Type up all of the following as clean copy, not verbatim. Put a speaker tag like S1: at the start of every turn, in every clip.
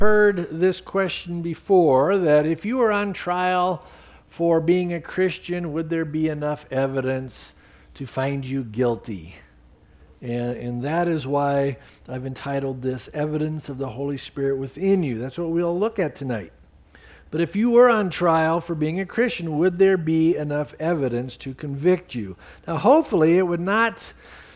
S1: heard this question before, that if you were on trial for being a Christian, would there be enough evidence to find you guilty? And that is why I've entitled this Evidence of the Holy Spirit Within You. That's what we'll look at tonight. But if you were on trial for being a Christian, would there be enough evidence to convict you? Now, hopefully, it would not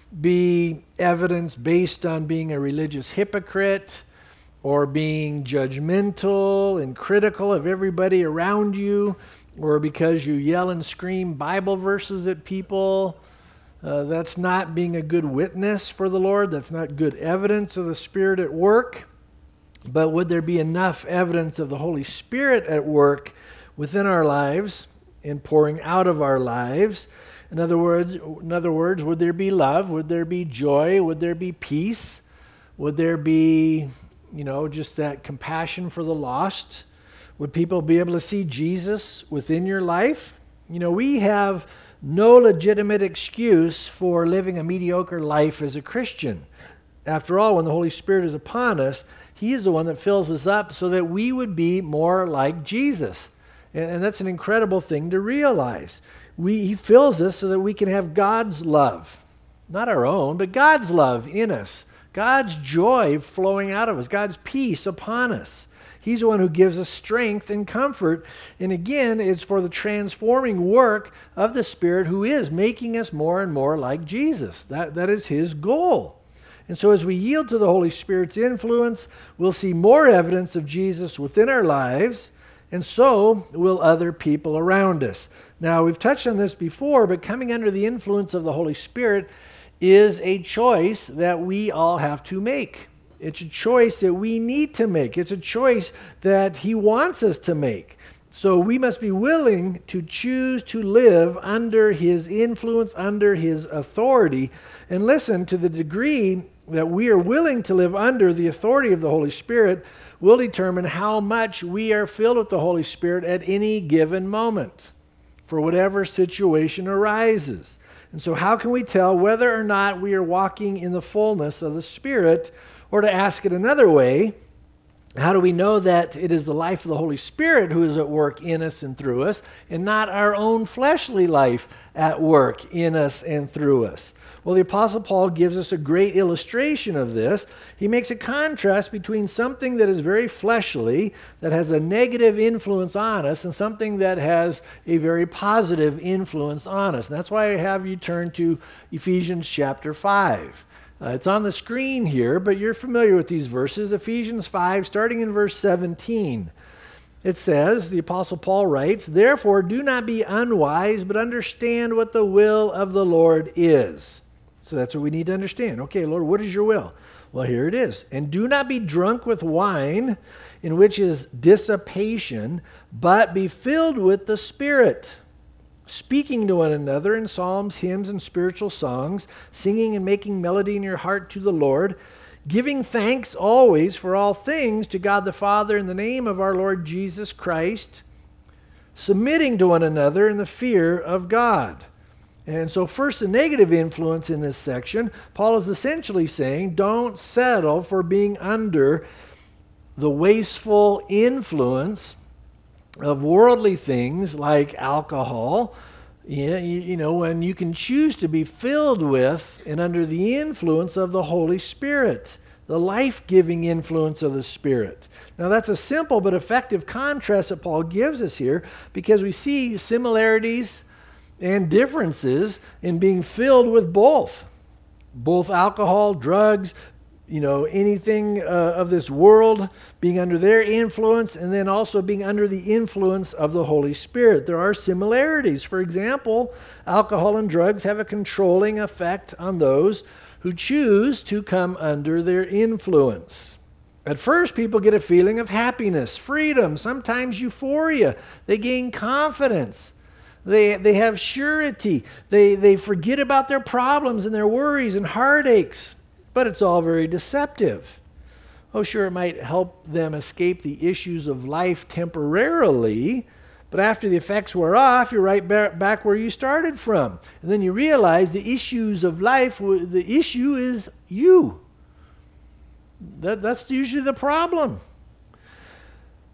S1: be evidence based on being a religious hypocrite or being judgmental and critical of everybody around you, or because you yell and scream Bible verses at people. That's not being a good witness for the Lord. That's not good evidence of the Spirit at work. But would there be enough evidence of the Holy Spirit at work within our lives and pouring out of our lives? In other words, would there be love? Would there be joy? Would there be peace? Would there be, just that compassion for the lost? Would people be able to see Jesus within your life? We have no legitimate excuse for living a mediocre life as a Christian. After all, when the Holy Spirit is upon us, He is the one that fills us up so that we would be more like Jesus. And that's an incredible thing to realize. He fills us so that we can have God's love. Not our own, but God's love in us. God's joy flowing out of us. God's peace upon us. He's the one who gives us strength and comfort. And again, it's for the transforming work of the Spirit who is making us more and more like Jesus. That is His goal. And so as we yield to the Holy Spirit's influence, we'll see more evidence of Jesus within our lives, and so will other people around us. Now, we've touched on this before, but coming under the influence of the Holy Spirit is a choice that we all have to make. It's a choice that we need to make. It's a choice that He wants us to make. So we must be willing to choose to live under His influence, under His authority. And listen, to the degree that we are willing to live under the authority of the Holy Spirit will determine how much we are filled with the Holy Spirit at any given moment for whatever situation arises. And so how can we tell whether or not we are walking in the fullness of the Spirit? Or to ask it another way, how do we know that it is the life of the Holy Spirit who is at work in us and through us, and not our own fleshly life at work in us and through us? Well, the Apostle Paul gives us a great illustration of this. He makes a contrast between something that is very fleshly, that has a negative influence on us, and something that has a very positive influence on us. And that's why I have you turn to Ephesians chapter 5. It's on the screen here, but you're familiar with these verses. Ephesians 5, starting in verse 17. It says, the Apostle Paul writes, "Therefore do not be unwise, but understand what the will of the Lord is." So that's what we need to understand. Okay, Lord, what is your will? Well, here it is. "And do not be drunk with wine, in which is dissipation, but be filled with the Spirit, speaking to one another in psalms, hymns, and spiritual songs, singing and making melody in your heart to the Lord, giving thanks always for all things to God the Father in the name of our Lord Jesus Christ, submitting to one another in the fear of God." And so first, the negative influence in this section, Paul is essentially saying, don't settle for being under the wasteful influence of worldly things like alcohol, when you can choose to be filled with and under the influence of the Holy Spirit, the life-giving influence of the Spirit. Now that's a simple but effective contrast that Paul gives us here, because we see similarities and differences in being filled with both alcohol, drugs, anything of this world, being under their influence, and then also being under the influence of the Holy Spirit. There are similarities. For example, alcohol and drugs have a controlling effect on those who choose to come under their influence. At first, people get a feeling of happiness, freedom, sometimes euphoria. They gain confidence. They have surety. They forget about their problems and their worries and heartaches. But it's all very deceptive. Oh, sure, it might help them escape the issues of life temporarily, but after the effects wear off, you're right back where you started from. And then you realize the issues of life, the issue is you. That's usually the problem.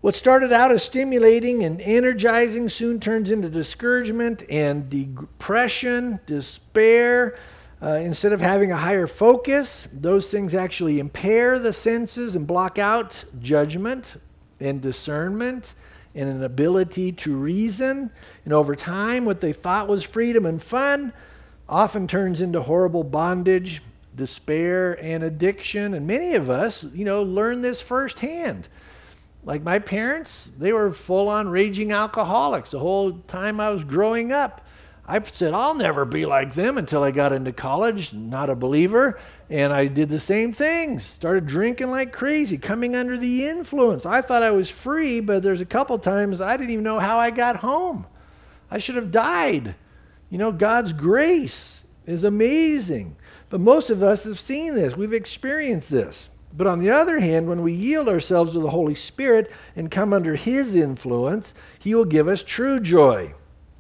S1: What started out as stimulating and energizing soon turns into discouragement and depression, despair. Instead of having a higher focus, those things actually impair the senses and block out judgment and discernment and an ability to reason. And over time, what they thought was freedom and fun often turns into horrible bondage, despair, and addiction. And many of us, learn this firsthand. Like my parents, they were full-on raging alcoholics the whole time I was growing up. I said, I'll never be like them until I got into college, not a believer. And I did the same things, started drinking like crazy, coming under the influence. I thought I was free, but there's a couple times I didn't even know how I got home. I should have died. God's grace is amazing. But most of us have seen this. We've experienced this. But on the other hand, when we yield ourselves to the Holy Spirit and come under His influence, He will give us true joy,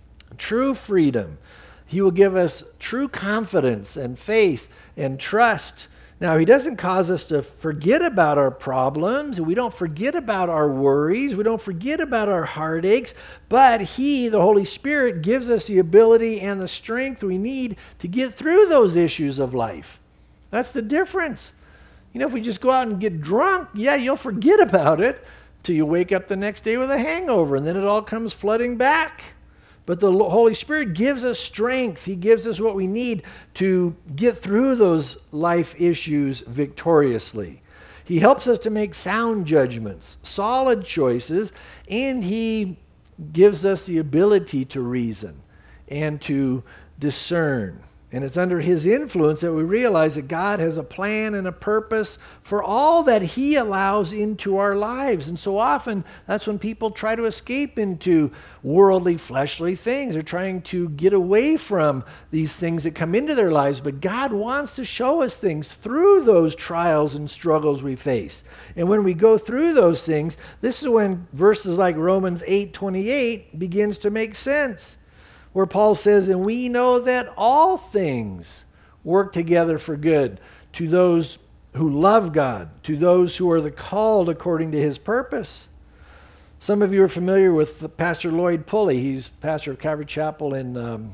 S1: true freedom. He will give us true confidence and faith and trust. Now, He doesn't cause us to forget about our problems. We don't forget about our worries. We don't forget about our heartaches. But He, the Holy Spirit, gives us the ability and the strength we need to get through those issues of life. That's the difference. If we just go out and get drunk, you'll forget about it till you wake up the next day with a hangover, and then it all comes flooding back. But the Holy Spirit gives us strength. He gives us what we need to get through those life issues victoriously. He helps us to make sound judgments, solid choices, and He gives us the ability to reason and to discern. And it's under His influence that we realize that God has a plan and a purpose for all that He allows into our lives. And so often, that's when people try to escape into worldly, fleshly things. They're trying to get away from these things that come into their lives. But God wants to show us things through those trials and struggles we face. And when we go through those things, this is when verses like Romans 8:28 begins to make sense, where Paul says, and we know that all things work together for good to those who love God, to those who are the called according to His purpose. Some of you are familiar with Pastor Lloyd Pulley. He's pastor of Calvary Chapel in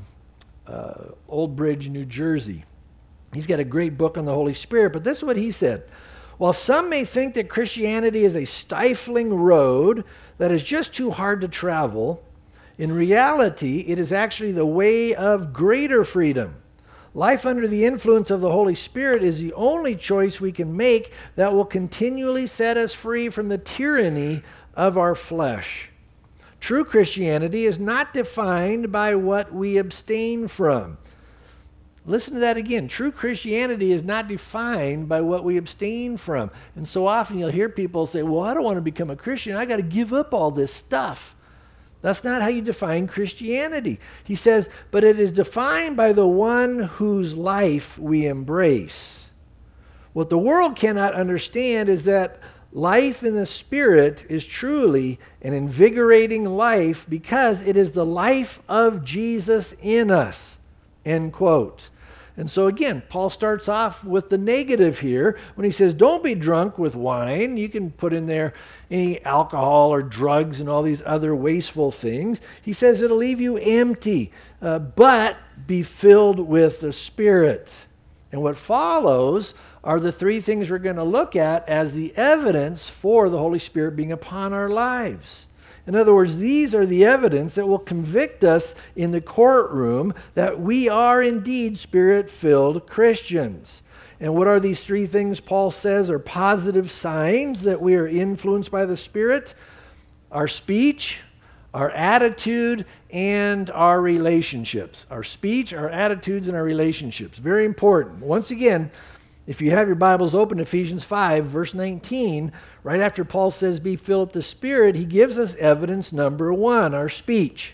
S1: Old Bridge, New Jersey. He's got a great book on the Holy Spirit, but this is what he said. While some may think that Christianity is a stifling road that is just too hard to travel, in reality, it is actually the way of greater freedom. Life under the influence of the Holy Spirit is the only choice we can make that will continually set us free from the tyranny of our flesh. True Christianity is not defined by what we abstain from. Listen to that again. True Christianity is not defined by what we abstain from. And so often you'll hear people say, well, I don't want to become a Christian. I got to give up all this stuff. That's not how you define Christianity. He says, but it is defined by the one whose life we embrace. What the world cannot understand is that life in the Spirit is truly an invigorating life because it is the life of Jesus in us. End quote. And so again, Paul starts off with the negative here when he says, don't be drunk with wine. You can put in there any alcohol or drugs and all these other wasteful things. He says it'll leave you empty, but be filled with the Spirit. And what follows are the three things we're going to look at as the evidence for the Holy Spirit being upon our lives. In other words, these are the evidence that will convict us in the courtroom that we are indeed Spirit-filled Christians. And what are these three things Paul says are positive signs that we are influenced by the Spirit? Our speech, our attitude, and our relationships. Our speech, our attitudes, and our relationships. Very important. Once again, if you have your Bibles open, Ephesians 5, verse 19, right after Paul says, be filled with the Spirit, he gives us evidence number one, our speech.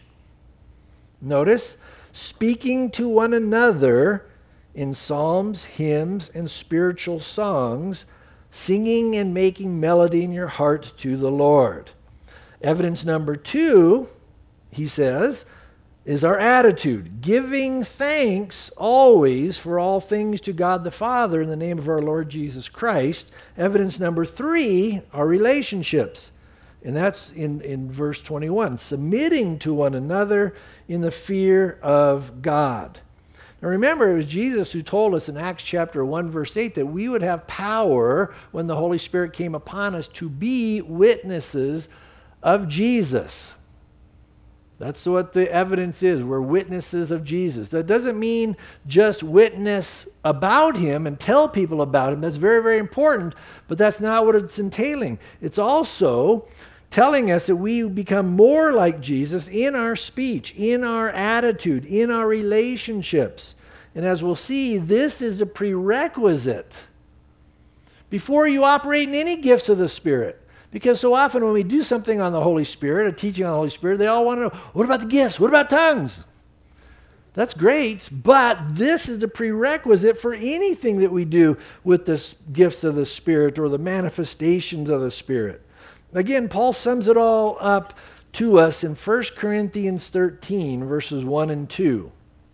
S1: Notice, speaking to one another in psalms, hymns, and spiritual songs, singing and making melody in your heart to the Lord. Evidence number two, he says, is our attitude, giving thanks always for all things to God the Father in the name of our Lord Jesus Christ. Evidence number three, our relationships. And that's in verse 21, submitting to one another in the fear of God. Now remember, it was Jesus who told us in Acts chapter 1, verse 8, that we would have power when the Holy Spirit came upon us to be witnesses of Jesus. That's what the evidence is. We're witnesses of Jesus. That doesn't mean just witness about him and tell people about him. That's very, very important, but that's not what it's entailing. It's also telling us that we become more like Jesus in our speech, in our attitude, in our relationships. And as we'll see, this is a prerequisite before you operate in any gifts of the Spirit. Because so often when we do something on the Holy Spirit, a teaching on the Holy Spirit, they all want to know, what about the gifts? What about tongues? That's great, but this is a prerequisite for anything that we do with the gifts of the Spirit or the manifestations of the Spirit. Again, Paul sums it all up to us in 1 Corinthians 13, verses 1 and 2.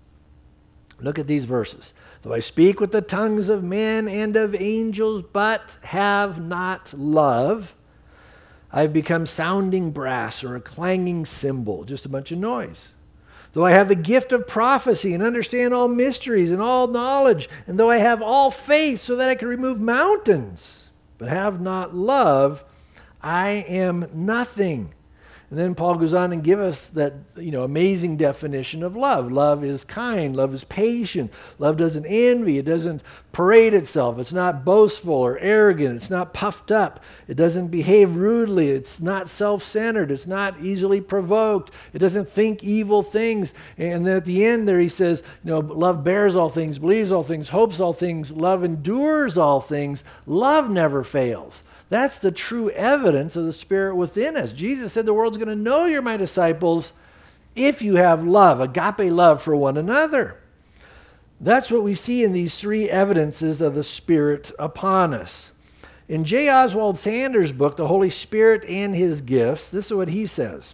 S1: Look at these verses. Though I speak with the tongues of men and of angels, but have not love, I've become sounding brass or a clanging cymbal, just a bunch of noise. Though I have the gift of prophecy and understand all mysteries and all knowledge, and though I have all faith so that I can remove mountains, but have not love, I am nothing. And then Paul goes on and gives us that, amazing definition of love. Love is kind. Love is patient. Love doesn't envy. It doesn't parade itself. It's not boastful or arrogant. It's not puffed up. It doesn't behave rudely. It's not self-centered. It's not easily provoked. It doesn't think evil things. And then at the end there he says, love bears all things, believes all things, hopes all things. Love endures all things. Love never fails. That's the true evidence of the Spirit within us. Jesus said the world's going to know you're my disciples if you have love, agape love for one another. That's what we see in these three evidences of the Spirit upon us. In J. Oswald Sanders' book, The Holy Spirit and His Gifts, this is what he says.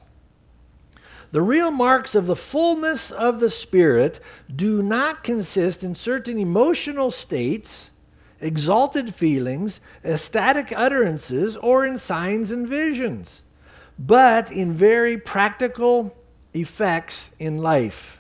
S1: The real marks of the fullness of the Spirit do not consist in certain emotional states, exalted feelings, ecstatic utterances, or in signs and visions, but in very practical effects in life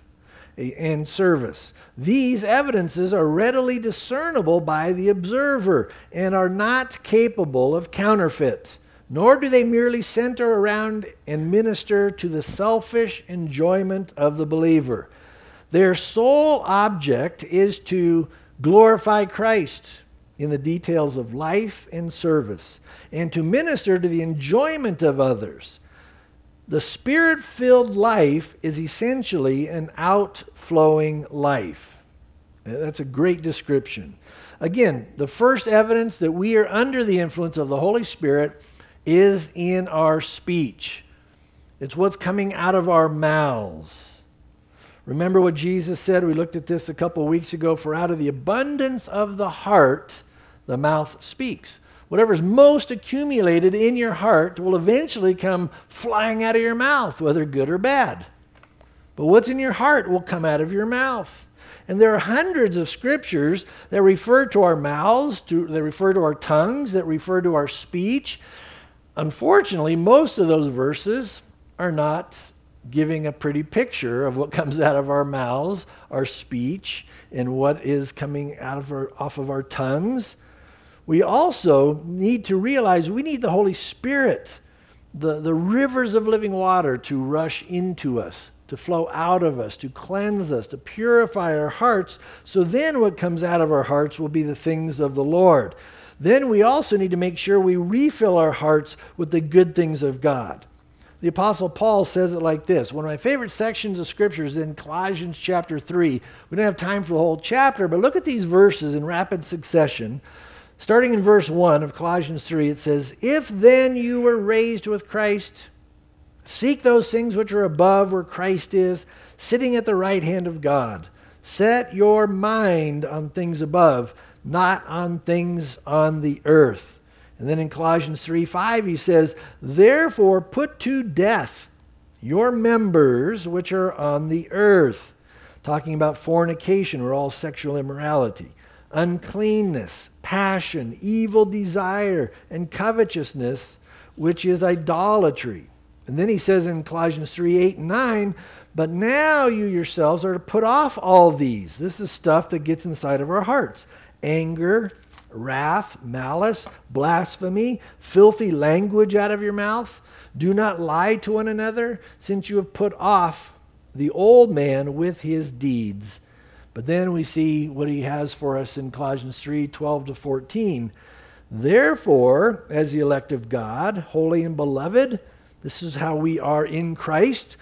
S1: and service. These evidences are readily discernible by the observer and are not capable of counterfeit, nor do they merely center around and minister to the selfish enjoyment of the believer. Their sole object is to glorify Christ in the details of life and service, and to minister to the enjoyment of others. The Spirit-filled life is essentially an outflowing life. That's a great description. Again, the first evidence that we are under the influence of the Holy Spirit is in our speech. It's what's coming out of our mouths. Remember what Jesus said? We looked at this a couple of weeks ago. For out of the abundance of the heart, the mouth speaks. Whatever's most accumulated in your heart will eventually come flying out of your mouth, whether good or bad. But what's in your heart will come out of your mouth. And there are hundreds of scriptures that refer to our mouths, that refer to our tongues, that refer to our speech. Unfortunately, most of those verses are not giving a pretty picture of what comes out of our mouths, our speech, and what is coming off of our tongues. We also need to realize we need the Holy Spirit, the rivers of living water to rush into us, to flow out of us, to cleanse us, to purify our hearts. So then what comes out of our hearts will be the things of the Lord. Then we also need to make sure we refill our hearts with the good things of God. The Apostle Paul says it like this. One of my favorite sections of Scripture is in Colossians chapter 3. We don't have time for the whole chapter, but look at these verses in rapid succession. Starting in verse 1 of Colossians 3, it says, If then you were raised with Christ, seek those things which are above where Christ is, sitting at the right hand of God. Set your mind on things above, not on things on the earth. And then in Colossians 3:5 he says, Therefore put to death your members which are on the earth. Talking about fornication or all sexual immorality, uncleanness, passion, evil desire, and covetousness, which is idolatry. And then he says in Colossians 3:8 and 9, but now you yourselves are to put off all these. This is stuff that gets inside of our hearts. Anger, wrath, malice, blasphemy, filthy language out of your mouth. Do not lie to one another, since you have put off the old man with his deeds. But then we see what he has for us in Colossians 3:12-14. Therefore, as the elect of God, holy and beloved, this is how we are in Christ,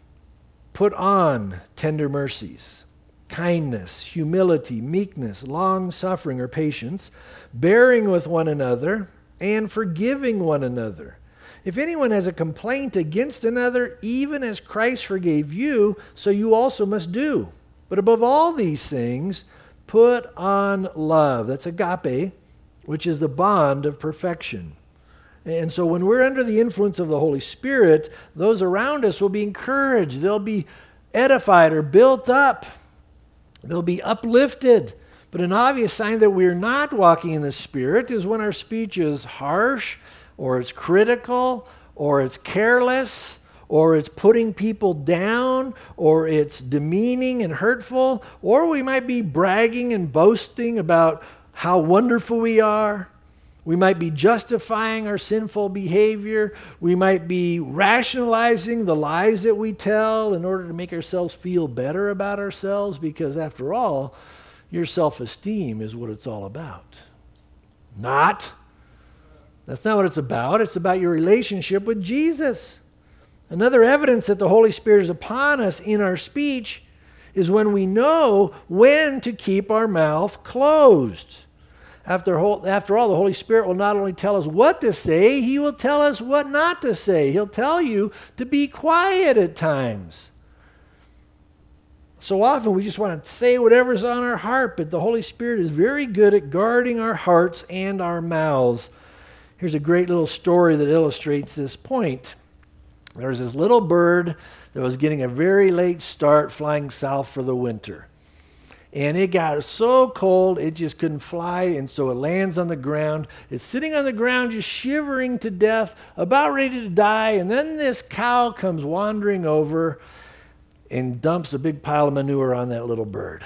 S1: put on tender mercies, kindness, humility, meekness, long-suffering or patience, bearing with one another, and forgiving one another. If anyone has a complaint against another, even as Christ forgave you, so you also must do. But above all these things, put on love. That's agape, which is the bond of perfection. And so when we're under the influence of the Holy Spirit, those around us will be encouraged. They'll be edified or built up. They'll be uplifted. But an obvious sign that we're not walking in the Spirit is when our speech is harsh, or it's critical, or it's careless, or it's putting people down, or it's demeaning and hurtful, or we might be bragging and boasting about how wonderful we are. We might be justifying our sinful behavior. We might be rationalizing the lies that we tell in order to make ourselves feel better about ourselves, because after all, your self-esteem is what it's all about. Not. That's not what it's about. It's about your relationship with Jesus. Another evidence that the Holy Spirit is upon us in our speech is when we know when to keep our mouth closed. After all, the Holy Spirit will not only tell us what to say, He will tell us what not to say. He'll tell you to be quiet at times. So often we just want to say whatever's on our heart, but the Holy Spirit is very good at guarding our hearts and our mouths. Here's a great little story that illustrates this point. There was this little bird that was getting a very late start flying south for the winter. And it got so cold, it just couldn't fly, and so it lands on the ground. It's sitting on the ground just shivering to death, about ready to die, and then this cow comes wandering over and dumps a big pile of manure on that little bird.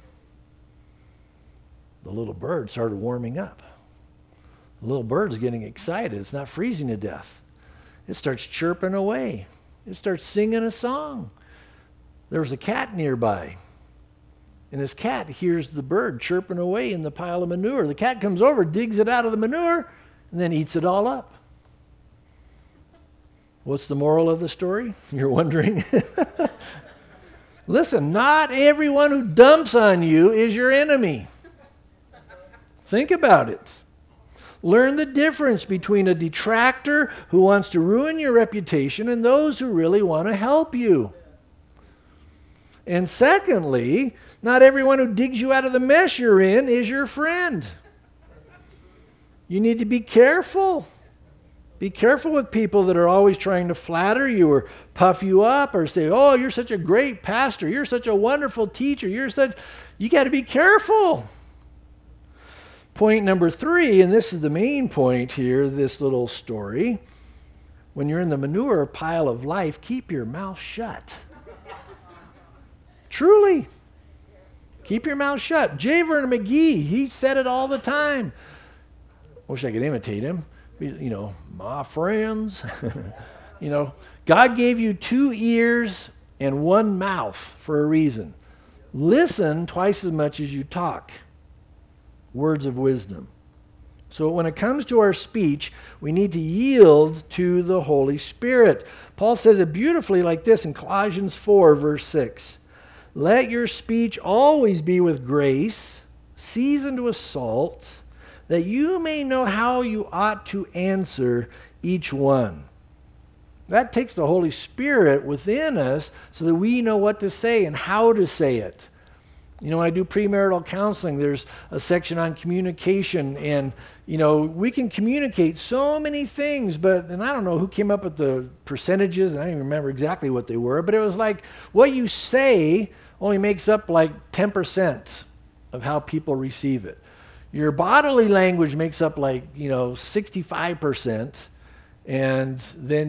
S1: The little bird started warming up. The little bird's getting excited. It's not freezing to death. It starts chirping away. It starts singing a song. There was a cat nearby. And this cat hears the bird chirping away in the pile of manure. The cat comes over, digs it out of the manure, and then eats it all up. What's the moral of the story? You're wondering? Listen, not everyone who dumps on you is your enemy. Think about it. Learn the difference between a detractor who wants to ruin your reputation and those who really want to help you. And secondly, not everyone who digs you out of the mess you're in is your friend. You need to be careful. Be careful with people that are always trying to flatter you or puff you up or say, oh, you're such a great pastor. You're such a wonderful teacher. You got to be careful. Point number 3, and this is the main point here, this little story. When you're in the manure pile of life, keep your mouth shut. Truly. Keep your mouth shut. J. Vernon McGee, he said it all the time. Wish I could imitate him. My friends. God gave you 2 ears and 1 mouth for a reason. Listen twice as much as you talk. Words of wisdom. So when it comes to our speech, we need to yield to the Holy Spirit. Paul says it beautifully like this in Colossians 4, verse 6. Let your speech always be with grace, seasoned with salt, that you may know how you ought to answer each one. That takes the Holy Spirit within us so that we know what to say and how to say it. When I do premarital counseling, there's a section on communication, and, we can communicate so many things, and I don't know who came up with the percentages, and I don't even remember exactly what they were, but it was like what you say only makes up like 10% of how people receive it. Your bodily language makes up like, 65%, And then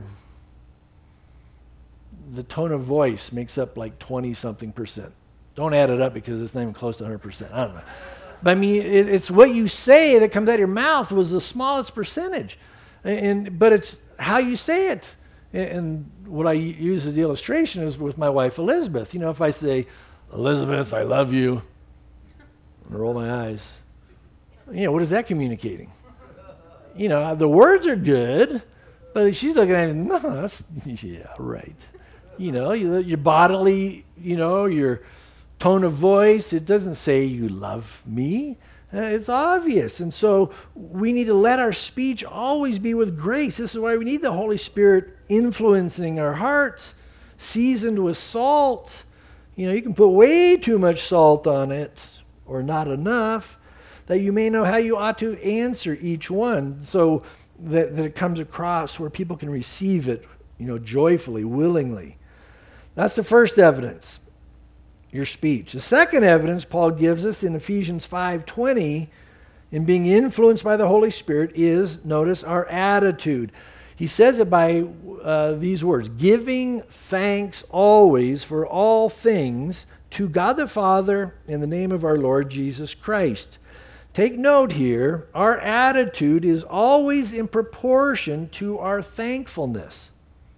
S1: the tone of voice makes up like 20-something percent. Don't add it up because it's not even close to 100%. I don't know. But I mean, it's what you say that comes out of your mouth was the smallest percentage. But it's how you say it. And what I use as the illustration is with my wife, Elizabeth. You know, if I say, Elizabeth, I love you, and roll my eyes, you know, what is that communicating? You know, the words are good, but she's looking at it, no, that's, yeah, right. You know, your bodily, you know, your tone of voice, it doesn't say you love me. It's obvious. And so we need to let our speech always be with grace. This is why we need the Holy Spirit influencing our hearts, seasoned with salt. You know, you can put way too much salt on it or not enough, that you may know how you ought to answer each one, so that it comes across where people can receive it, you know, joyfully, willingly. That's the first evidence, your speech. The second evidence Paul gives us in Ephesians 5:20 in being influenced by the Holy Spirit is, notice, our attitude. He says it by these words, giving thanks always for all things to God the Father in the name of our Lord Jesus Christ. Take note here, our attitude is always in proportion to our thankfulness.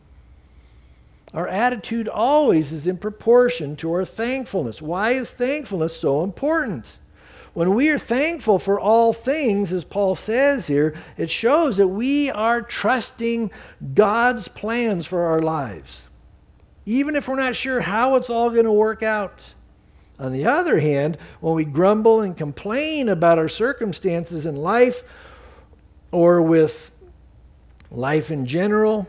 S1: Our attitude always is in proportion to our thankfulness. Why is thankfulness so important? When we are thankful for all things, as Paul says here, it shows that we are trusting God's plans for our lives, even if we're not sure how it's all going to work out. On the other hand, when we grumble and complain about our circumstances in life or with life in general,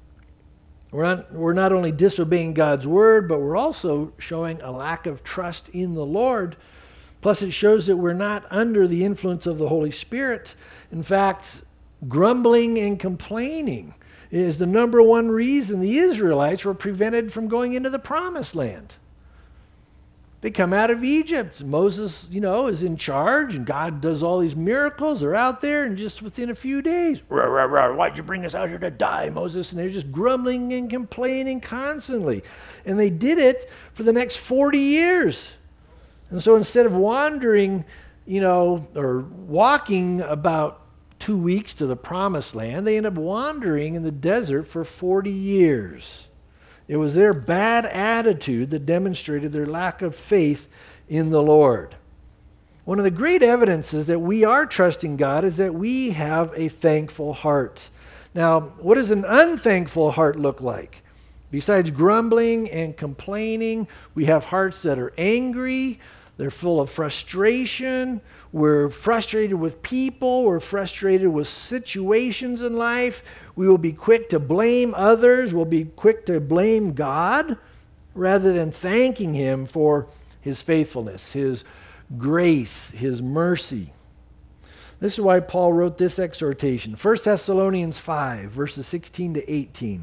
S1: we're not only disobeying God's word, but we're also showing a lack of trust in the Lord. Plus, it shows that we're not under the influence of the Holy Spirit. In fact, grumbling and complaining is the number one reason the Israelites were prevented from going into the Promised Land. They come out of Egypt. Moses, you know, is in charge, and God does all these miracles. They're out there, and just within a few days, rah, rah, rah, why'd you bring us out here to die, Moses? And they're just grumbling and complaining constantly. And they did it for the next 40 years. And so instead of wandering, you know, or walking about 2 weeks to the Promised Land, they end up wandering in the desert for 40 years. It was their bad attitude that demonstrated their lack of faith in the Lord. One of the great evidences that we are trusting God is that we have a thankful heart. Now, what does an unthankful heart look like? Besides grumbling and complaining, we have hearts that are angry. They're full of frustration. We're frustrated with people. We're frustrated with situations in life. We will be quick to blame others. We'll be quick to blame God rather than thanking Him for His faithfulness, His grace, His mercy. This is why Paul wrote this exhortation. 1 Thessalonians 5, verses 16 to 18.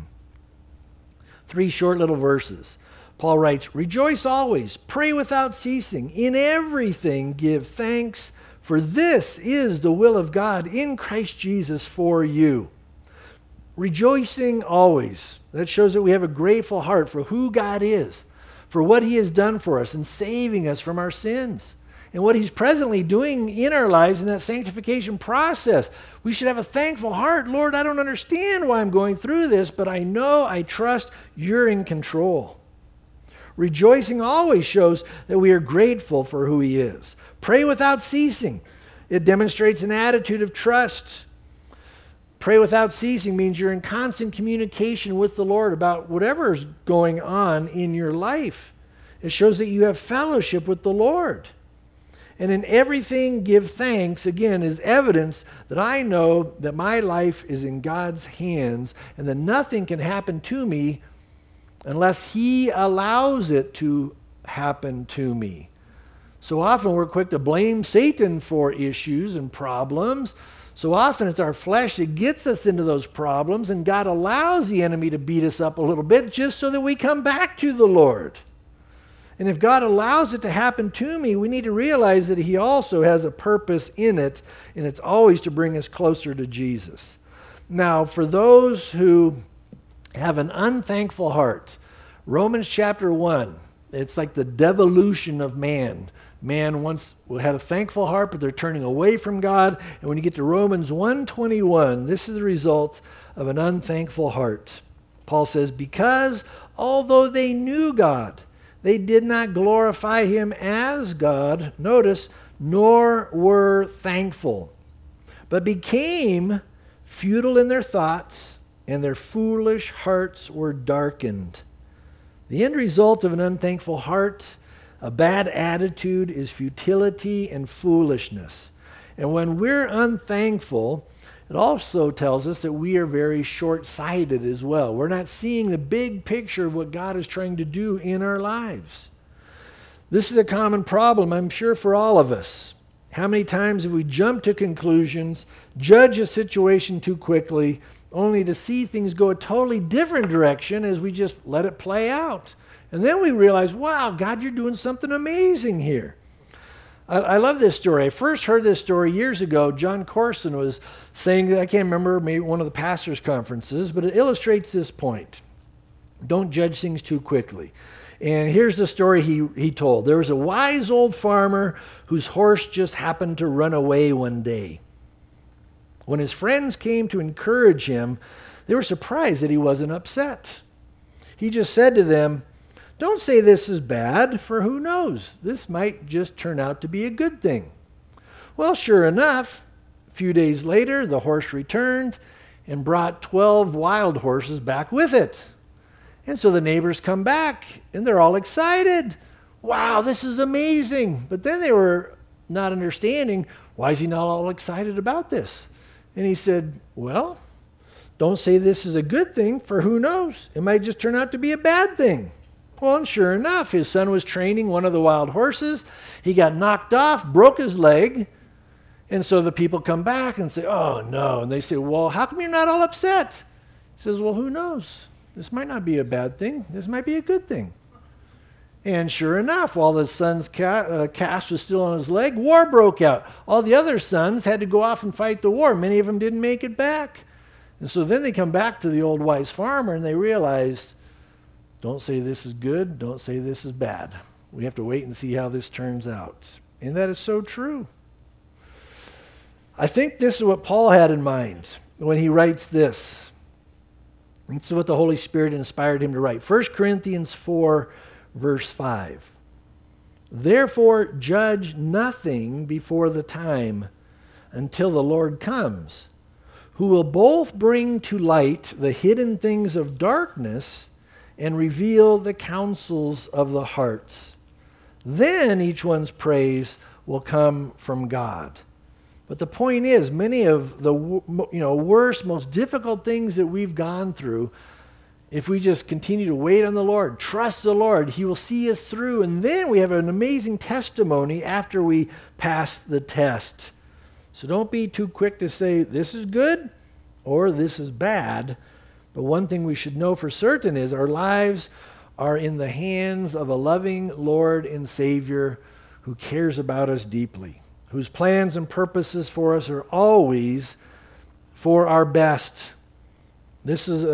S1: 3 short little verses. Paul writes, "Rejoice always, pray without ceasing, in everything give thanks, for this is the will of God in Christ Jesus for you." Rejoicing always. That shows that we have a grateful heart for who God is, for what He has done for us in saving us from our sins, and what He's presently doing in our lives in that sanctification process. We should have a thankful heart. Lord, I don't understand why I'm going through this, but I know, I trust You're in control. Rejoicing always shows that we are grateful for who He is. Pray without ceasing. It demonstrates an attitude of trust. Pray without ceasing means you're in constant communication with the Lord about whatever is going on in your life. It shows that you have fellowship with the Lord. And in everything give thanks, again, is evidence that I know that my life is in God's hands and that nothing can happen to me unless He allows it to happen to me. So often we're quick to blame Satan for issues and problems. So often it's our flesh that gets us into those problems, and God allows the enemy to beat us up a little bit just so that we come back to the Lord. And if God allows it to happen to me, we need to realize that He also has a purpose in it, and it's always to bring us closer to Jesus. Now, for those who have an unthankful heart, Romans chapter 1, it's like the devolution of man. Man once had a thankful heart, but they're turning away from God. And when you get to Romans 1:21, this is the result of an unthankful heart. Paul says, because although they knew God, they did not glorify him as God, notice, nor were thankful, but became futile in their thoughts, and their foolish hearts were darkened. The end result of an unthankful heart, a bad attitude, is futility and foolishness. And when we're unthankful, it also tells us that we are very short-sighted as well. We're not seeing the big picture of what God is trying to do in our lives. This is a common problem, I'm sure, for all of us. How many times have we jumped to conclusions, judge a situation too quickly, only to see things go a totally different direction as we just let it play out? And then we realize, wow, God, you're doing something amazing here. I love this story. I first heard this story years ago. John Corson was saying that, I can't remember, maybe one of the pastors' conferences, but it illustrates this point. Don't judge things too quickly. And here's the story he told. There was a wise old farmer whose horse just happened to run away one day. When his friends came to encourage him, they were surprised that he wasn't upset. He just said to them, don't say this is bad, for who knows? This might just turn out to be a good thing. Well, sure enough, a few days later, the horse returned and brought 12 wild horses back with it. And so the neighbors come back, and they're all excited. Wow, this is amazing. But then they were not understanding, why is he not all excited about this? And he said, well, don't say this is a good thing, for who knows? It might just turn out to be a bad thing. Well, and sure enough, his son was training one of the wild horses. He got knocked off, broke his leg. And so the people come back and say, oh, no. And they say, well, how come you're not all upset? He says, well, who knows? This might not be a bad thing. This might be a good thing. And sure enough, while the son's cast was still on his leg, war broke out. All the other sons had to go off and fight the war. Many of them didn't make it back. And so then they come back to the old wise farmer and they realize, don't say this is good, don't say this is bad. We have to wait and see how this turns out. And that is so true. I think this is what Paul had in mind when he writes this. This is what the Holy Spirit inspired him to write. 1 Corinthians 4, verse 5. Therefore, judge nothing before the time until the Lord comes, who will both bring to light the hidden things of darkness and reveal the counsels of the hearts. Then each one's praise will come from God. But the point is, many of the worst, most difficult things that we've gone through, if we just continue to wait on the Lord, trust the Lord, He will see us through. And then we have an amazing testimony after we pass the test. So don't be too quick to say this is good or this is bad. But one thing we should know for certain is our lives are in the hands of a loving Lord and Savior who cares about us deeply, whose plans and purposes for us are always for our best. This is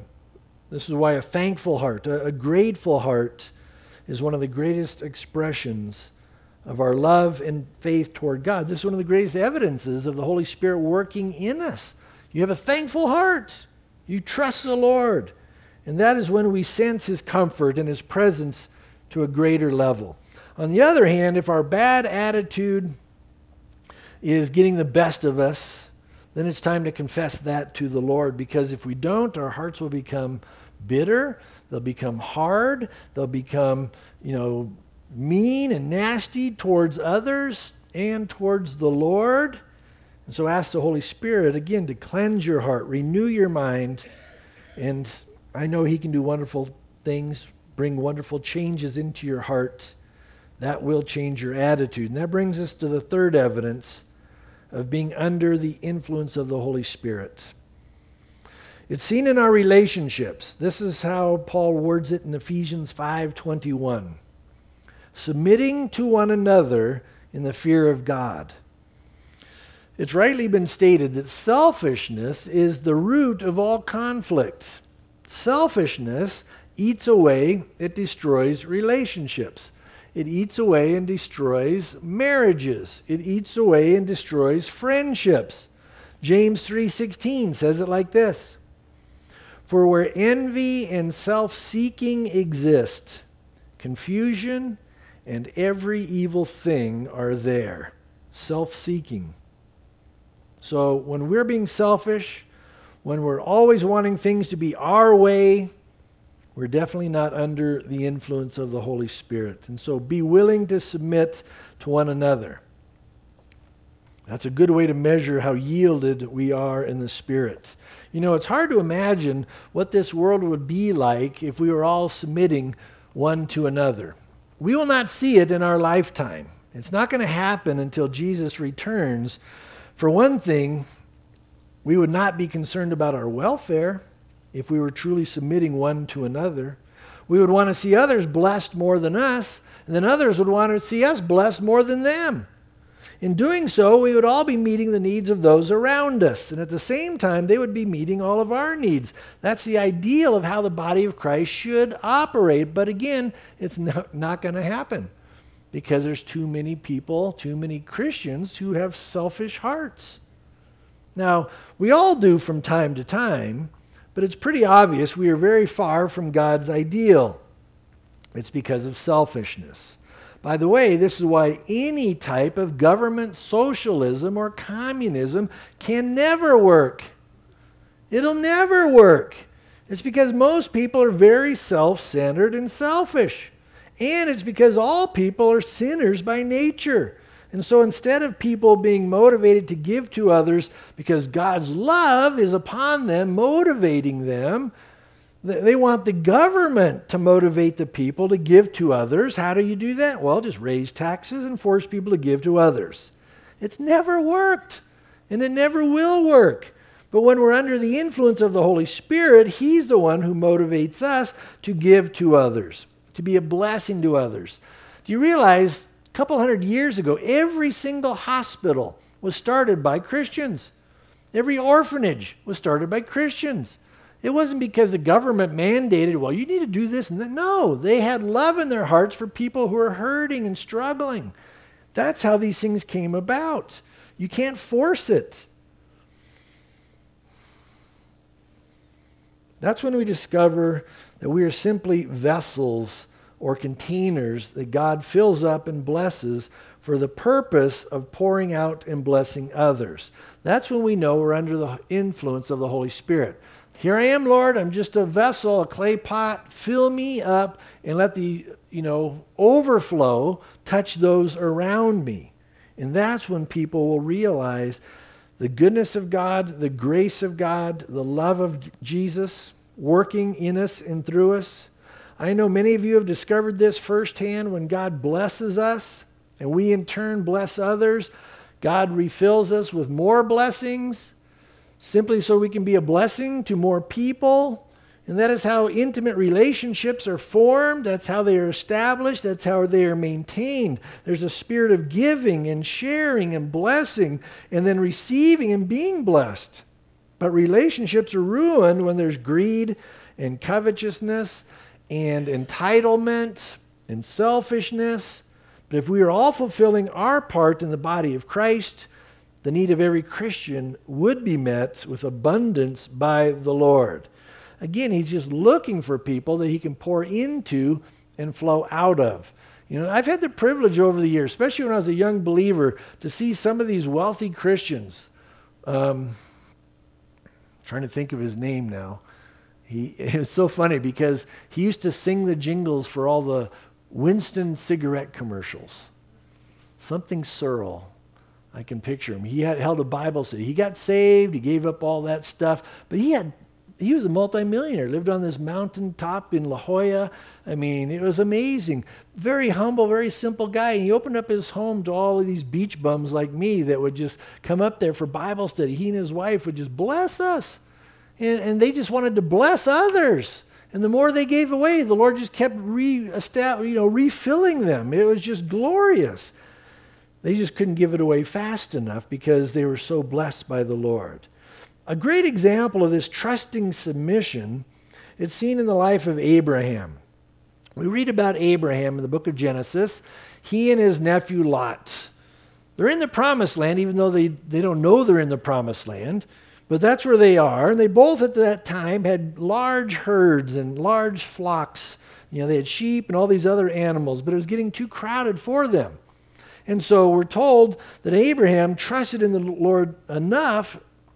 S1: why a thankful heart, a grateful heart, is one of the greatest expressions of our love and faith toward God. This is one of the greatest evidences of the Holy Spirit working in us. You have a thankful heart. You trust the Lord. And that is when we sense His comfort and His presence to a greater level. On the other hand, if our bad attitude is getting the best of us, then it's time to confess that to the Lord, because if we don't, our hearts will become bitter, they'll become hard, they'll become, mean and nasty towards others and towards the Lord. And so ask the Holy Spirit, again, to cleanse your heart, renew your mind, and I know He can do wonderful things, bring wonderful changes into your heart. That will change your attitude. And that brings us to the third evidence of being under the influence of the Holy Spirit. It's seen in our relationships. This is how Paul words it in Ephesians 5:21. Submitting to one another in the fear of God. It's rightly been stated that selfishness is the root of all conflict. Selfishness eats away, it destroys relationships. It eats away and destroys marriages. It eats away and destroys friendships. James 3:16 says it like this: "For where envy and self-seeking exist, confusion and every evil thing are there." Self-seeking. So when we're being selfish, when we're always wanting things to be our way, we're definitely not under the influence of the Holy Spirit. And so be willing to submit to one another. That's a good way to measure how yielded we are in the Spirit. You know, it's hard to imagine what this world would be like if we were all submitting one to another. We will not see it in our lifetime. It's not going to happen until Jesus returns. For one thing, we would not be concerned about our welfare if we were truly submitting one to another. We would want to see others blessed more than us, and then others would want to see us blessed more than them. In doing so, we would all be meeting the needs of those around us, and at the same time, they would be meeting all of our needs. That's the ideal of how the body of Christ should operate, but again, it's not going to happen because there's too many people, too many Christians who have selfish hearts. Now, we all do from time to time, but it's pretty obvious we are very far from God's ideal. It's because of selfishness. By the way, this is why any type of government socialism or communism can never work. It'll never work. It's because most people are very self-centered and selfish. And it's because all people are sinners by nature. And so instead of people being motivated to give to others because God's love is upon them, motivating them, they want the government to motivate the people to give to others. How do you do that? Well, just raise taxes and force people to give to others. It's never worked, and it never will work. But when we're under the influence of the Holy Spirit, He's the one who motivates us to give to others, to be a blessing to others. Do you realize a couple hundred years ago, every single hospital was started by Christians? Every orphanage was started by Christians. It wasn't because the government mandated, well, you need to do this and that. No, they had love in their hearts for people who are hurting and struggling. That's how these things came about. You can't force it. That's when we discover that we are simply vessels or containers that God fills up and blesses for the purpose of pouring out and blessing others. That's when we know we're under the influence of the Holy Spirit. Here I am, Lord, I'm just a vessel, a clay pot. Fill me up and let the, overflow touch those around me. And that's when people will realize the goodness of God, the grace of God, the love of Jesus working in us and through us. I know many of you have discovered this firsthand. When God blesses us and we in turn bless others, God refills us with more blessings, simply so we can be a blessing to more people. And that is how intimate relationships are formed. That's how they are established. That's how they are maintained. There's a spirit of giving and sharing and blessing and then receiving and being blessed. But relationships are ruined when there's greed and covetousness and entitlement and selfishness. But if we are all fulfilling our part in the body of Christ, the need of every Christian would be met with abundance by the Lord. Again, He's just looking for people that He can pour into and flow out of. I've had the privilege over the years, especially when I was a young believer, to see some of these wealthy Christians. Trying to think of his name now. It was so funny because he used to sing the jingles for all the Winston cigarette commercials. Something Searle. I can picture him. He held a Bible study. He got saved. He gave up all that stuff. But he was a multimillionaire, lived on this mountaintop in La Jolla. I mean, it was amazing. Very humble, very simple guy. And he opened up his home to all of these beach bums like me that would just come up there for Bible study. He and his wife would just bless us. And they just wanted to bless others. And the more they gave away, the Lord just kept refilling them. It was just glorious. They just couldn't give it away fast enough because they were so blessed by the Lord. A great example of this trusting submission is seen in the life of Abraham. We read about Abraham in the book of Genesis. He and his nephew Lot. They're in the promised land, even though they don't know they're in the promised land. But that's where they are. And they both at that time had large herds and large flocks. They had sheep and all these other animals, but it was getting too crowded for them. And so we're told that Abraham trusted in the Lord enough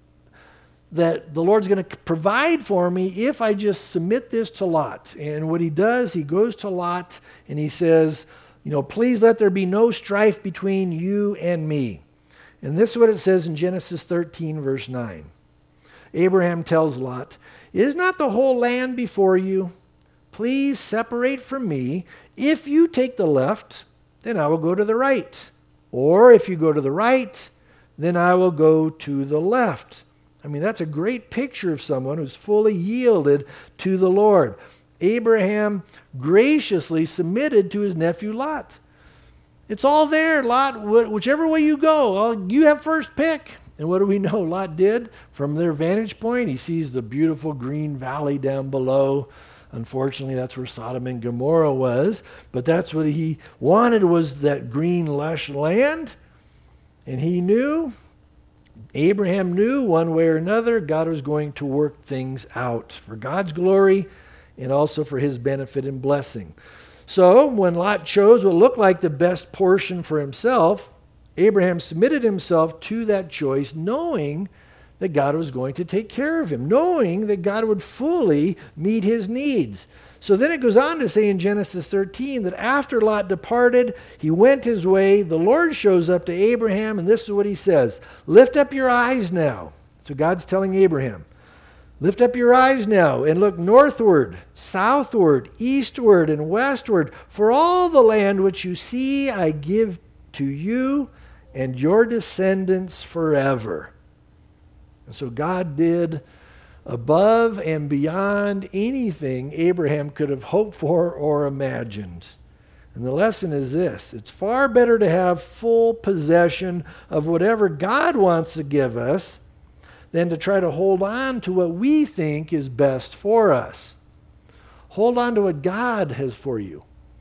S1: that the Lord's going to provide for me if I just submit this to Lot. And what he does, he goes to Lot and he says, please let there be no strife between you and me. And this is what it says in Genesis 13, verse 9. Abraham tells Lot, is not the whole land before you? Please separate from me. If you take the left, then I will go to the right. Or if you go to the right, then I will go to the left. That's a great picture of someone who's fully yielded to the Lord. Abraham graciously submitted to his nephew Lot. It's all there, Lot. Whichever way you go, you have first pick. And what do we know Lot did? From their vantage point, he sees the beautiful green valley down below. Unfortunately, that's where Sodom and Gomorrah was. But that's what he wanted, was that green, lush land. And Abraham knew one way or another, God was going to work things out for God's glory and also for his benefit and blessing. So when Lot chose what looked like the best portion for himself, Abraham submitted himself to that choice, knowing that God was going to take care of him, knowing that God would fully meet his needs. So then it goes on to say in Genesis 13 that after Lot departed, he went his way. The Lord shows up to Abraham, and this is what he says, lift up your eyes now. So God's telling Abraham, lift up your eyes now and look northward, southward, eastward, and westward. For all the land which you see I give to you and your descendants forever. And so God did above and beyond anything Abraham could have hoped for or imagined. And the lesson is this: it's far better to have full possession of whatever God wants to give us than to try to hold on to what we think is best for us. Hold on to what God has for you,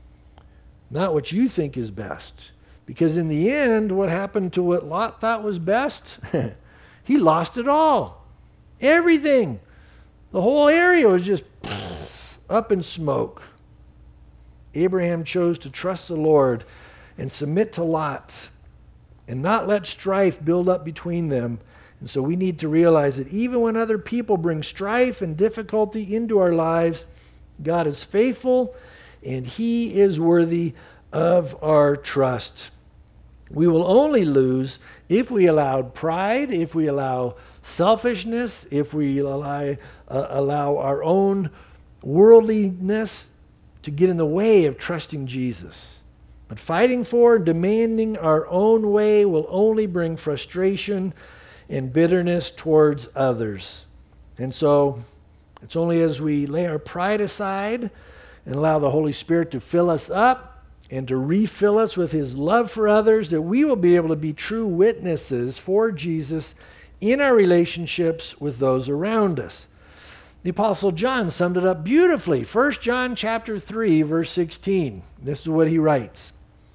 S1: not what you think is best. Because in the end, what happened to what Lot thought was best? He lost it all. Everything. The whole area was just up in smoke. Abraham chose to trust the Lord and submit to Lot and not let strife build up between them. And so we need to realize that even when other people bring strife and difficulty into our lives, God is faithful and he is worthy of our trust. We will only lose if we allow pride, if we allow selfishness, if we allow our own worldliness to get in the way of trusting Jesus. But fighting for and demanding our own way will only bring frustration and bitterness towards others. And so it's only as we lay our pride aside and allow the Holy Spirit to fill us up and to refill us with his love for others that we will be able to be true witnesses for Jesus in our relationships with those around us. The Apostle John summed it up beautifully. 1 John chapter 3, verse 16. This is what he writes.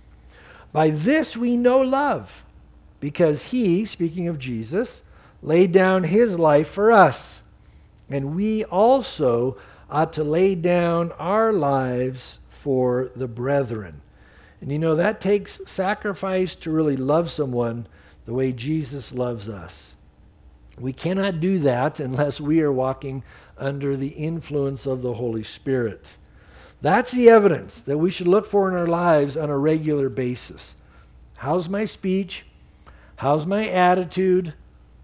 S1: By this we know love, because he, speaking of Jesus, laid down his life for us. And we also ought to lay down our lives for the brethren. And that takes sacrifice to really love someone the way Jesus loves us. We cannot do that unless we are walking under the influence of the Holy Spirit. That's the evidence that we should look for in our lives on a regular basis. How's my speech? How's my attitude?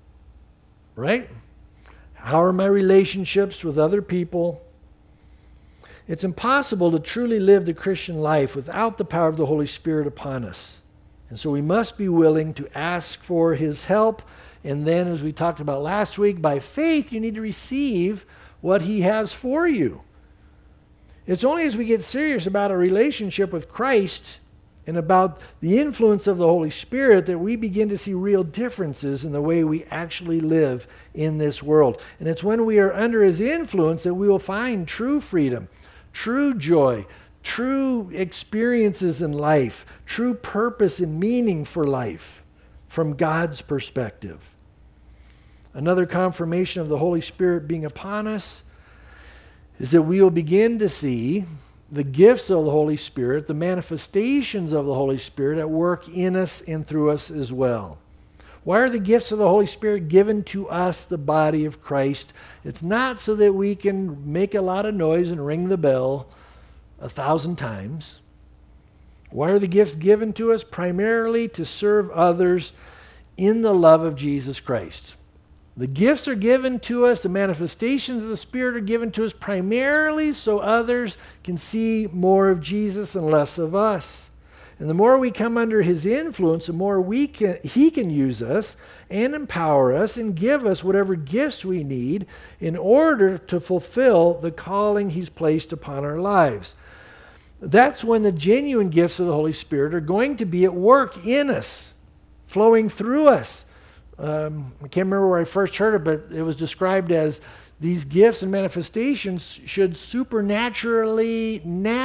S1: Right? How are my relationships with other people? It's impossible to truly live the Christian life without the power of the Holy Spirit upon us. And so we must be willing to ask for his help. And then, as we talked about last week, by faith, you need to receive what he has for you. It's only as we get serious about a relationship with Christ and about the influence of the Holy Spirit that we begin to see real differences in the way we actually live in this world. And it's when we are under his influence that we will find true freedom, true joy, true experiences in life, true purpose and meaning for life from God's perspective. Another confirmation of the Holy Spirit being upon us is that we will begin to see the gifts of the Holy Spirit, the manifestations of the Holy Spirit at work in us and through us as well. Why are the gifts of the Holy Spirit given to us, the body of Christ? It's not so that we can make a lot of noise and ring the bell 1,000 times. Why are the gifts given to us? Primarily to serve others in the love of Jesus Christ. The gifts are given to us, the manifestations of the Spirit are given to us primarily so others can see more of Jesus and less of us. And the more we come under his influence, the more he can use us and empower us and give us whatever gifts we need in order to fulfill the calling he's placed upon our lives. That's when the genuine gifts of the Holy Spirit are going to be at work in us, flowing through us. I can't remember where I first heard it, but it was described as these gifts and manifestations should naturally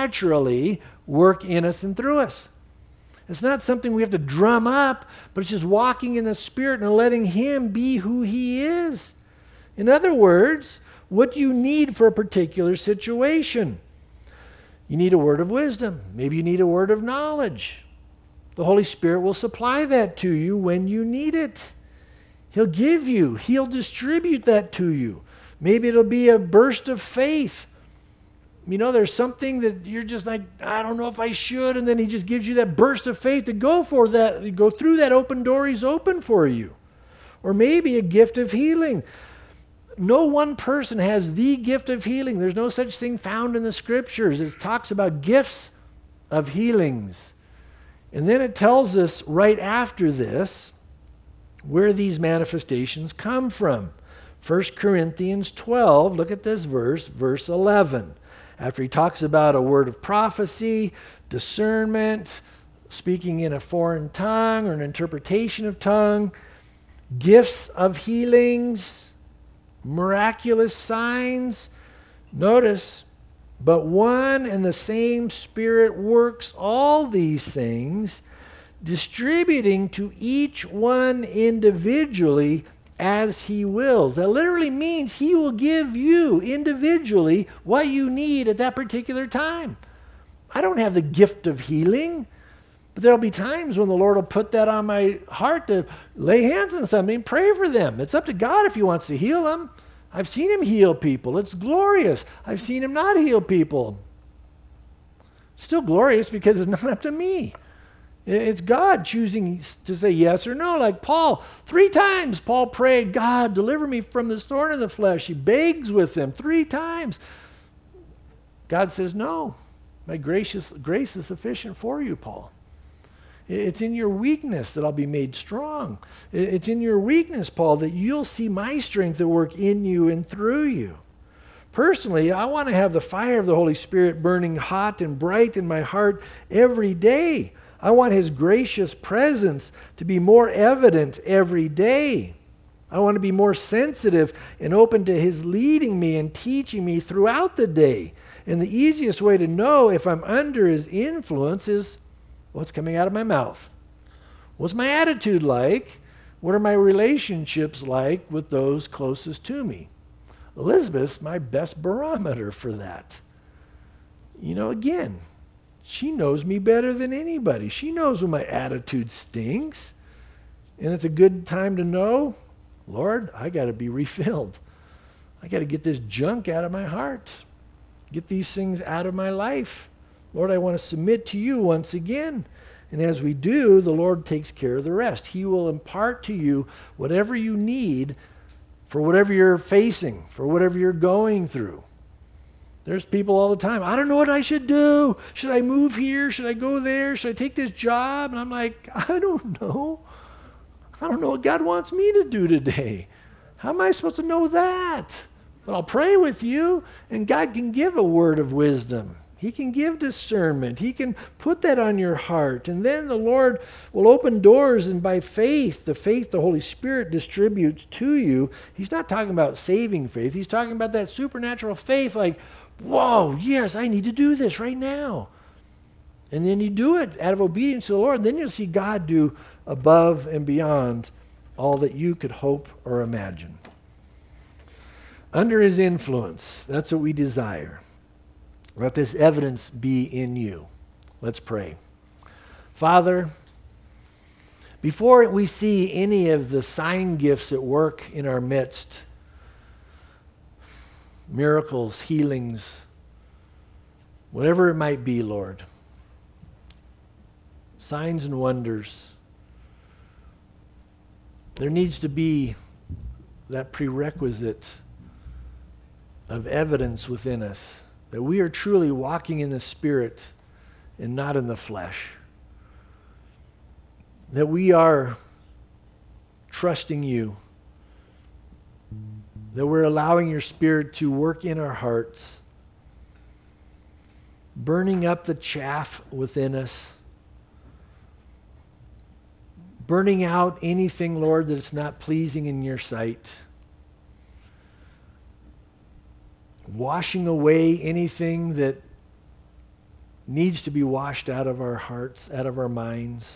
S1: work in us and through us. It's not something we have to drum up, but it's just walking in the Spirit and letting him be who he is. In other words, what do you need for a particular situation? You need a word of wisdom. Maybe you need a word of knowledge. The Holy Spirit will supply that to you when you need it. He'll give you. He'll distribute that to you. Maybe it'll be a burst of faith. You know, there's something that you're just like, I don't know if I should, and then he just gives you that burst of faith to go for that, go through that open door he's opened for you. Or maybe a gift of healing. No one person has the gift of healing. There's no such thing found in the Scriptures. It talks about gifts of healings. And then it tells us right after this where these manifestations come from. 1 Corinthians 12, look at this verse, verse 11. After he talks about a word of prophecy, discernment, speaking in a foreign tongue or an interpretation of tongue, gifts of healings, miraculous signs. Notice, but one and the same Spirit works all these things, distributing to each one individually as he wills. That literally means he will give you individually what you need at that particular time. I don't have the gift of healing, but there'll be times when the Lord will put that on my heart to lay hands on somebody and pray for them. It's up to God if he wants to heal them. I've seen him heal people. It's glorious. I've seen him not heal people. It's still glorious because it's not up to me. It's God choosing to say yes or no. Like Paul, 3 times Paul prayed, God, deliver me from this thorn in the flesh. He begs with him 3 times. God says, no, my grace is sufficient for you, Paul. It's in your weakness that I'll be made strong. It's in your weakness, Paul, that you'll see my strength at work in you and through you. Personally, I want to have the fire of the Holy Spirit burning hot and bright in my heart every day. I want his gracious presence to be more evident every day. I want to be more sensitive and open to his leading me and teaching me throughout the day. And the easiest way to know if I'm under his influence is what's coming out of my mouth. What's my attitude like? What are my relationships like with those closest to me? Elizabeth's my best barometer for that. You know, again, she knows me better than anybody. She knows when my attitude stinks. And it's a good time to know, Lord, I got to be refilled. I got to get this junk out of my heart. Get these things out of my life. Lord, I want to submit to you once again. And as we do, the Lord takes care of the rest. He will impart to you whatever you need for whatever you're facing, for whatever you're going through. There's people all the time, I don't know what I should do. Should I move here? Should I go there? Should I take this job? And I'm like, I don't know. I don't know what God wants me to do today. How am I supposed to know that? But I'll pray with you, and God can give a word of wisdom. He can give discernment. He can put that on your heart. And then the Lord will open doors, and by faith, the Holy Spirit distributes to you. He's not talking about saving faith. He's talking about that supernatural faith like, whoa, yes, I need to do this right now. And then you do it out of obedience to the Lord. And then you'll see God do above and beyond all that you could hope or imagine. Under his influence, that's what we desire. Let this evidence be in you. Let's pray. Father, before we see any of the sign gifts at work in our midst, miracles, healings, whatever it might be, Lord, signs and wonders, there needs to be that prerequisite of evidence within us that we are truly walking in the Spirit and not in the flesh. That we are trusting you. That we're allowing your Spirit to work in our hearts, burning up the chaff within us, burning out anything, Lord, that is not pleasing in your sight, washing away anything that needs to be washed out of our hearts, out of our minds.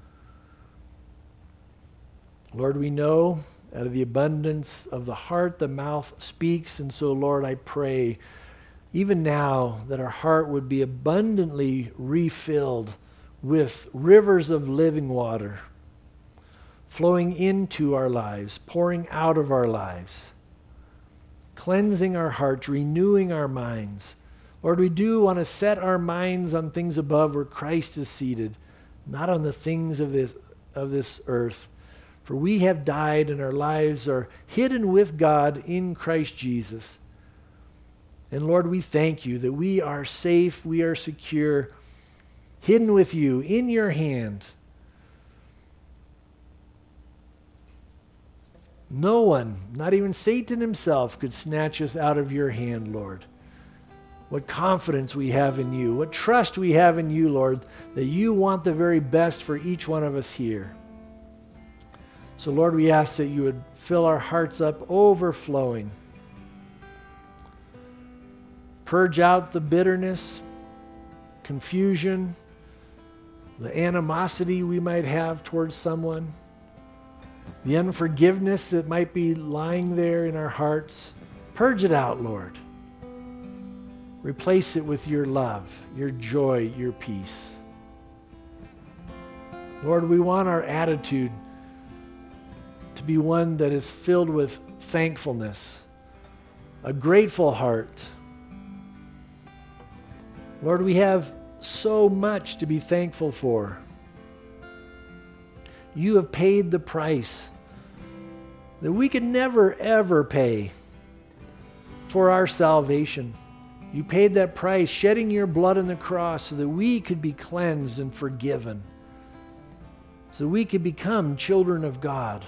S1: Lord, we know out of the abundance of the heart, the mouth speaks. And so, Lord, I pray even now that our heart would be abundantly refilled with rivers of living water flowing into our lives, pouring out of our lives, cleansing our hearts, renewing our minds. Lord, we do want to set our minds on things above where Christ is seated, not on the things of this earth. For we have died and our lives are hidden with God in Christ Jesus. And Lord, we thank you that we are safe, we are secure, hidden with you in your hand. No one, not even Satan himself, could snatch us out of your hand, Lord. What confidence we have in you, what trust we have in you, Lord, that you want the very best for each one of us here. So, Lord, we ask that you would fill our hearts up overflowing. Purge out the bitterness, confusion, the animosity we might have towards someone, the unforgiveness that might be lying there in our hearts. Purge it out, Lord. Replace it with your love, your joy, your peace. Lord, we want our attitude to be one that is filled with thankfulness, a grateful heart. Lord, we have so much to be thankful for. You have paid the price that we could never, ever pay for our salvation. You paid that price, shedding your blood on the cross so that we could be cleansed and forgiven, so we could become children of God,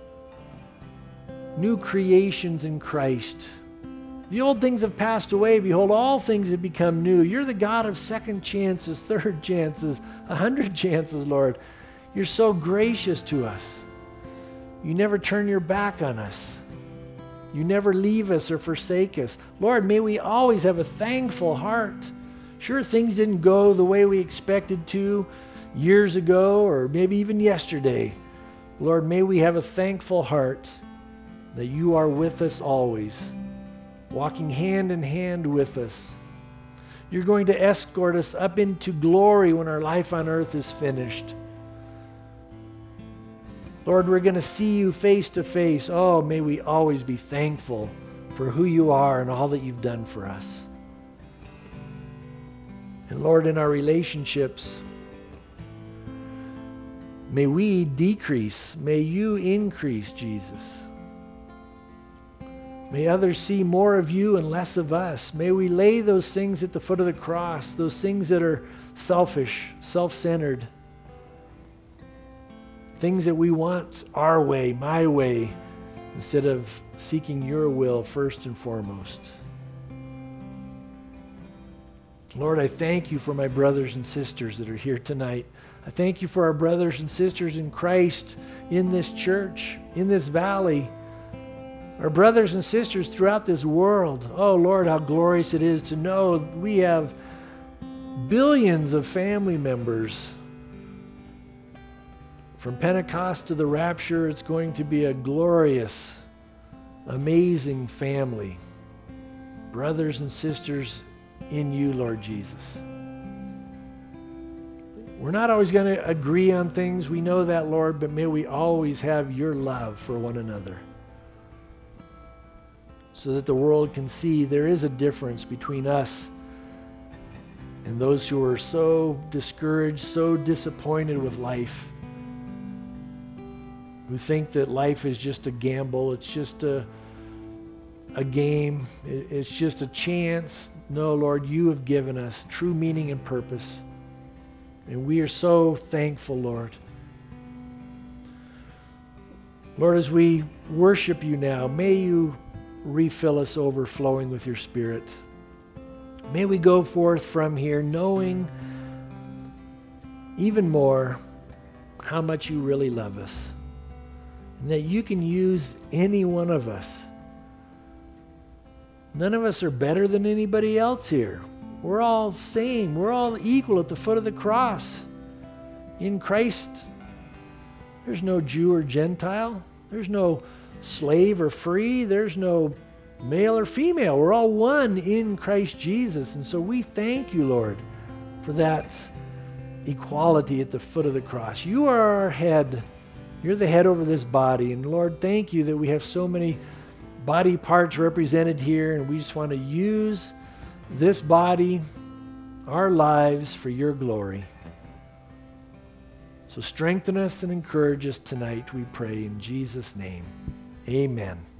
S1: new creations in Christ. The old things have passed away. Behold, all things have become new. You're the God of second chances, third chances, 100 chances, Lord. You're so gracious to us. You never turn your back on us. You never leave us or forsake us. Lord, may we always have a thankful heart. Sure, things didn't go the way we expected to years ago or maybe even yesterday. Lord, may we have a thankful heart that you are with us always, walking hand in hand with us. You're going to escort us up into glory when our life on earth is finished. Lord, we're going to see you face to face. Oh, may we always be thankful for who you are and all that you've done for us. And Lord, in our relationships, may we decrease. May you increase, Jesus. May others see more of you and less of us. May we lay those things at the foot of the cross, those things that are selfish, self-centered, things that we want our way, my way, instead of seeking your will first and foremost. Lord, I thank you for my brothers and sisters that are here tonight. I thank you for our brothers and sisters in Christ in this church, in this valley, our brothers and sisters throughout this world. Oh, Lord, how glorious it is to know we have billions of family members. From Pentecost to the rapture, it's going to be a glorious, amazing family. Brothers and sisters in you, Lord Jesus. We're not always going to agree on things. We know that, Lord, but may we always have your love for one another so that the world can see there is a difference between us and those who are so discouraged, so disappointed with life, who think that life is just a gamble, it's just a game, it's just a chance. No, Lord, you have given us true meaning and purpose. And we are so thankful, Lord. Lord, as we worship you now, may you refill us overflowing with your Spirit. May we go forth from here knowing even more how much you really love us, and that you can use any one of us. None of us are better than anybody else here. We're all same. We're all equal at the foot of the cross. In Christ, there's no Jew or Gentile. There's no slave or free. There's no male or female. We're all one in Christ Jesus. And so we thank you, Lord, for that equality at the foot of the cross. You are our head. You're the head over this body. And Lord, thank you that we have so many body parts represented here, and we just want to use this body, our lives, for your glory. So strengthen us and encourage us tonight, we pray in Jesus' name. Amen.